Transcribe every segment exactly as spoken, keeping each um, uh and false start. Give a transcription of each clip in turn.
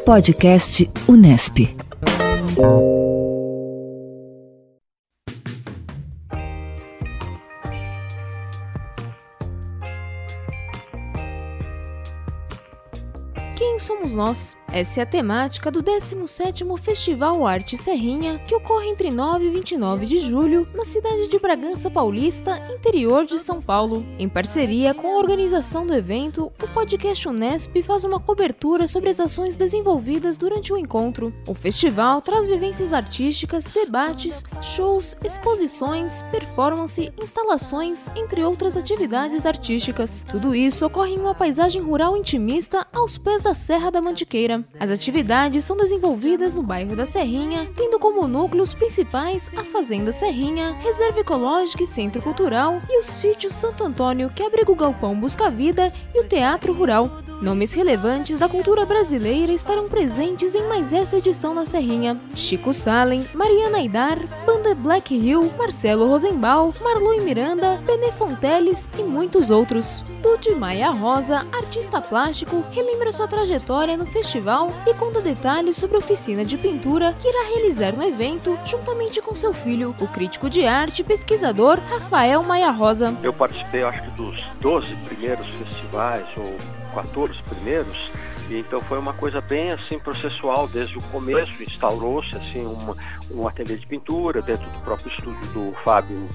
Podcast Unesp. Quem somos nós? Essa é a temática do décimo sétimo Festival Arte Serrinha, que ocorre entre nove e vinte e nove de julho, na cidade de Bragança Paulista, interior de São Paulo. Em parceria com a organização do evento, o podcast Unesp faz uma cobertura sobre as ações desenvolvidas durante o encontro. O festival traz vivências artísticas, debates, shows, exposições, performance, instalações, entre outras atividades artísticas. Tudo isso ocorre em uma paisagem rural intimista aos pés da Serra da Mantiqueira. As atividades são desenvolvidas no bairro da Serrinha, tendo como núcleos principais a Fazenda Serrinha, Reserva Ecológica e Centro Cultural e o Sítio Santo Antônio, que abriga o Galpão Busca Vida e o Teatro Rural. Nomes relevantes da cultura brasileira estarão presentes em mais esta edição da Serrinha: Chico Salem, Mariana Aidar, Banda Black Hill, Marcelo Rosenbaum, Marlon Miranda, Benê Fonteles e muitos outros. Dude Maia Rosa, artista plástico, relembra sua trajetória no festival e conta detalhes sobre a oficina de pintura que irá realizar no evento juntamente com seu filho, o crítico de arte e pesquisador Rafael Maia Rosa. Eu participei, acho que dos doze primeiros festivais, ou quatorze primeiros, e então foi uma coisa bem assim processual desde o começo. Instaurou-se assim uma, um ateliê de pintura dentro do próprio estúdio do Fábio,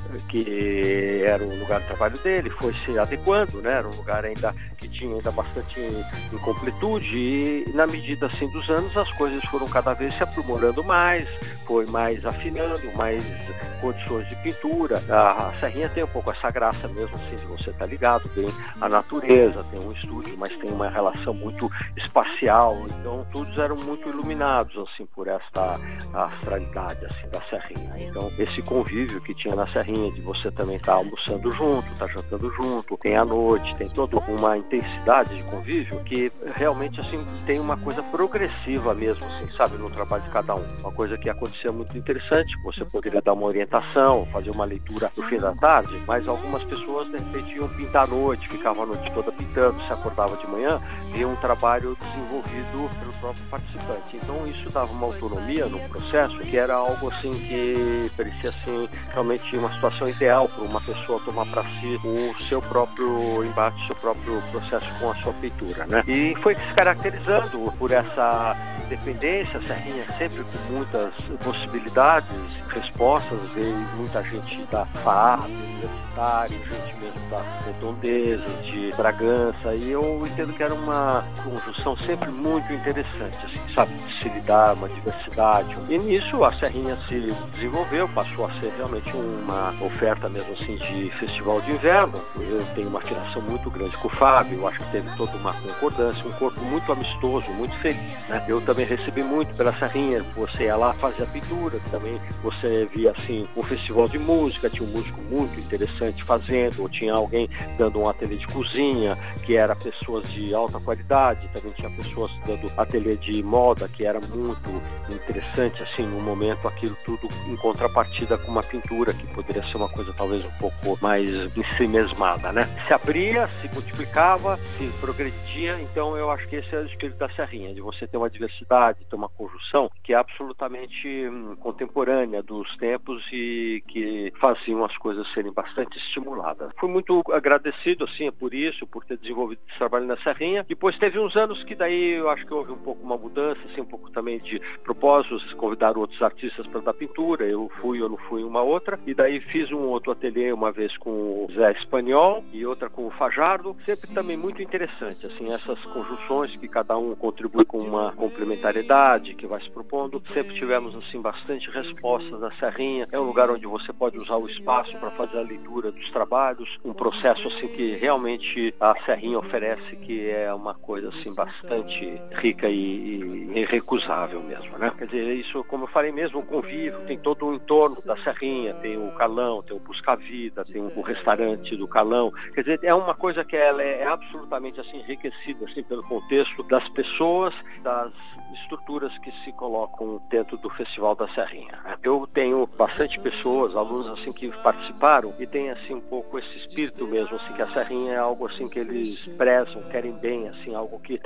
que era o lugar de trabalho dele, foi se adequando, né? Era um lugar ainda que tinha ainda bastante incompletude, e na medida assim dos anos as coisas foram cada vez se aprimorando mais, foi mais afinando, mais condições de pintura. A, a Serrinha tem um pouco essa graça mesmo assim de você estar ligado bem à natureza, tem um estúdio, mas tem uma relação muito espacial, então todos eram muito iluminados assim por esta astralidade assim da Serrinha. Então esse convívio que tinha na Serrinha, de você também estar almoçando junto, estar jantando junto, tem a noite, tem toda uma intensidade de convívio que realmente assim tem uma coisa progressiva mesmo assim, sabe, no trabalho de cada um. Uma coisa que acontecia muito interessante, você poderia dar uma orientação, fazer uma leitura no fim da tarde, mas algumas pessoas de repente iam pintar à noite, ficavam a noite toda pintando, se acordava de manhã, e um trabalho desenvolvido pelo próprio participante. Então isso dava uma autonomia no processo que era algo assim que parecia assim realmente uma situação ideal para uma pessoa tomar para si o seu próprio embate, o seu próprio processo com a sua pintura, né? E foi se caracterizando por essa independência, Serrinha sempre com muitas possibilidades, respostas, veio muita gente da F A A, universitário, gente mesmo das redondezas, de Bragança, e eu entendo que era uma conjunção sempre muito interessante, assim, sabe, de se lidar, uma diversidade. E nisso a Serrinha se desenvolveu, passou a ser realmente uma oferta mesmo assim de festival de inverno. Eu tenho uma afinação muito grande com o Fábio, eu acho que teve toda uma concordância, um corpo muito amistoso, muito feliz, né? Eu também recebi muito pela Serrinha, você ia lá fazer a pintura, também você via assim um festival de música, tinha um músico muito interessante fazendo, ou tinha alguém dando um ateliê de cozinha, que era pessoas de alta qualidade, também tinha pessoas dando ateliê de moda, que era muito interessante, assim, no momento aquilo tudo em contrapartida com uma pintura que poderia ser uma coisa talvez um pouco mais ensimesmada, né? Se abria, se multiplicava, se progredia, então eu acho que esse é o espírito da Serrinha, de você ter uma diversidade, ter uma conjunção que é absolutamente hum, contemporânea dos tempos e que faziam as coisas serem bastante estimuladas. Fui muito agradecido, assim, por isso, por ter desenvolvido esse trabalho na Serrinha. Depois teve uns anos que daí eu acho que houve um pouco uma mudança, assim, um pouco também de propósitos, convidaram outros artistas para dar pintura, eu fui ou não fui uma outra, e daí fiz um outro ateliê uma vez com o Zé Espanhol e outra com o Fajardo, sempre também muito interessante, assim, essas conjunções que cada um contribui com uma complementariedade que vai se propondo. Sempre tivemos, assim, bastante respostas na Serrinha. É um lugar onde você pode usar o espaço para fazer a leitura dos trabalhos, um processo, assim, que realmente a Serrinha oferece, que é uma coisa, assim, bastante rica e, e irrecusável mesmo, né? Quer dizer, isso, como eu falei mesmo, o convívio, tem todo o entorno da Serrinha, tem o Calão, tem o Busca Vida, tem o restaurante do Calão. Quer dizer, é uma coisa que ela é absolutamente, assim, enriquecida, assim, pelo contexto das pessoas, das estruturas que se colocam dentro do Festival da Serrinha. Eu tenho bastante pessoas, alunos, assim, que participaram e tem, assim, um pouco esse espírito mesmo, assim, que a Serrinha é algo, assim, que eles prezam, querem bem, assim, algo que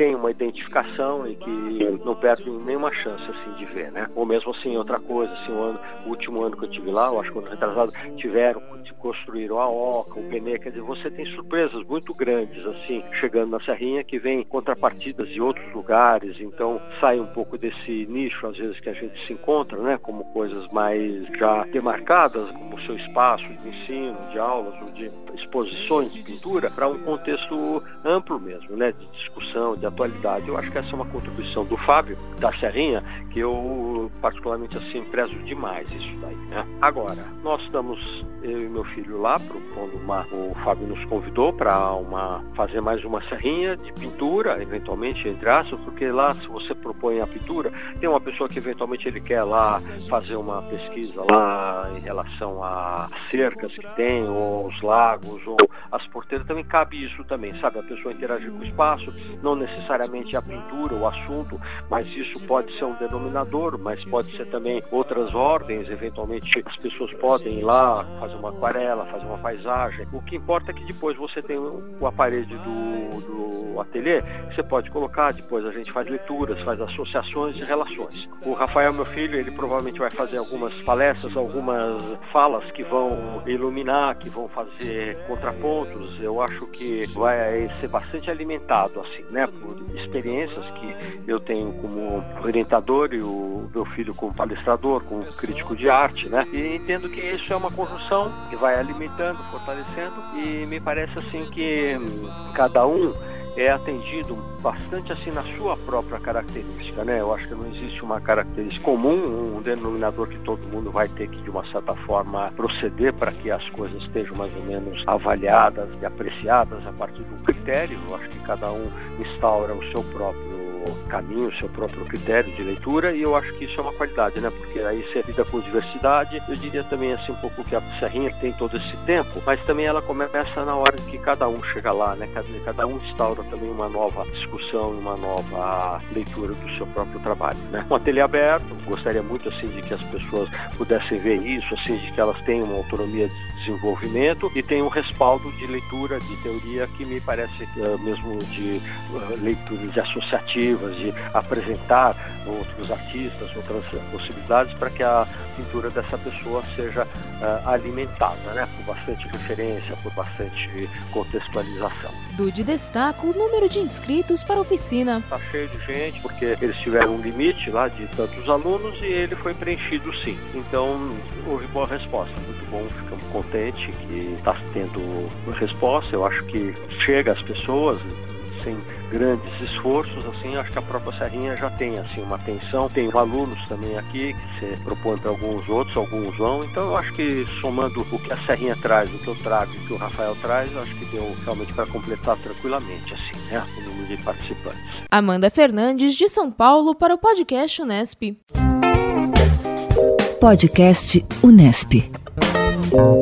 tem uma identificação e que não perde nenhuma chance assim de ver, né? Ou mesmo assim, outra coisa, assim, o, ano, o último ano que eu tive lá, eu acho que o ano retrasado, tiveram, construíram a Oca, o Penê, quer dizer, você tem surpresas muito grandes, assim, chegando na Serrinha, que vem contrapartidas de outros lugares, então sai um pouco desse nicho, às vezes, que a gente se encontra, né? Como coisas mais já demarcadas, como o seu espaço de ensino, de aulas, ou de exposições de pintura, para um contexto amplo mesmo, né? De discussão, de atualidade. Eu acho que essa é uma contribuição do Fábio, da Serrinha, que eu particularmente assim prezo demais isso daí, né? Agora, nós estamos, eu e meu filho lá, propondo uma, o Fábio nos convidou para uma, fazer mais uma serrinha de pintura, eventualmente, entre aspas, porque lá, se você propõe a pintura, tem uma pessoa que eventualmente ele quer lá fazer uma pesquisa lá em relação a cercas que tem, ou os lagos, ou as porteiras, também cabe isso também, sabe? A pessoa interagir com o espaço, não necessariamente a pintura, o assunto, mas isso pode ser um denominador, mas pode ser também outras ordens, eventualmente as pessoas podem ir lá fazer uma aquarela, fazer uma paisagem. O que importa é que depois você tem o aparelho do, do ateliê, você pode colocar, depois a gente faz leituras, faz associações e relações. O Rafael, meu filho, ele provavelmente vai fazer algumas palestras, algumas falas que vão iluminar, que vão fazer contrapontos. Eu acho que vai ser bastante alimentado, assim, né, por experiências que eu tenho como orientador e o meu filho como palestrador, como crítico de arte, né, e entendo que isso é uma conjunção que vai alimentando, fortalecendo, e me parece assim que hum, cada um é atendido bastante assim na sua própria característica, né? Eu acho que não existe uma característica comum, um denominador que todo mundo vai ter que, de uma certa forma, proceder para que as coisas estejam mais ou menos avaliadas e apreciadas a partir de um critério. Eu acho que cada um instaura o seu próprio caminho, o seu próprio critério de leitura, e eu acho que isso é uma qualidade, né? Porque aí você lida com diversidade. Eu diria também assim um pouco que a Serrinha tem todo esse tempo, mas também ela começa na hora que cada um chega lá, né? Cada, cada um instaura também uma nova discussão, uma nova leitura do seu próprio trabalho, né? Um ateliê aberto, gostaria muito assim de que as pessoas pudessem ver isso, assim, de que elas tenham uma autonomia de desenvolvimento e tenham um respaldo de leitura, de teoria, que me parece uh, mesmo de uh, leituras associativas, de apresentar outros artistas, outras possibilidades para que a pintura dessa pessoa seja uh, alimentada, né? Por bastante referência, por bastante contextualização. Dude destaca o número de inscritos para a oficina. Está cheio de gente, porque eles tiveram um limite lá de tantos alunos e ele foi preenchido sim. Então, houve boa resposta. Muito bom, ficamos contentes que está tendo resposta. Eu acho que chega às pessoas sem grandes esforços, assim, acho que a própria Serrinha já tem, assim, uma atenção. Tem alunos também aqui que se propõem para alguns outros, alguns vão. Então, eu acho que somando o que a Serrinha traz, o que eu trago e o que o Rafael traz, acho que deu realmente para completar tranquilamente, assim, né, o número de participantes. Amanda Fernandes, de São Paulo, para o podcast Unesp. Podcast Unesp.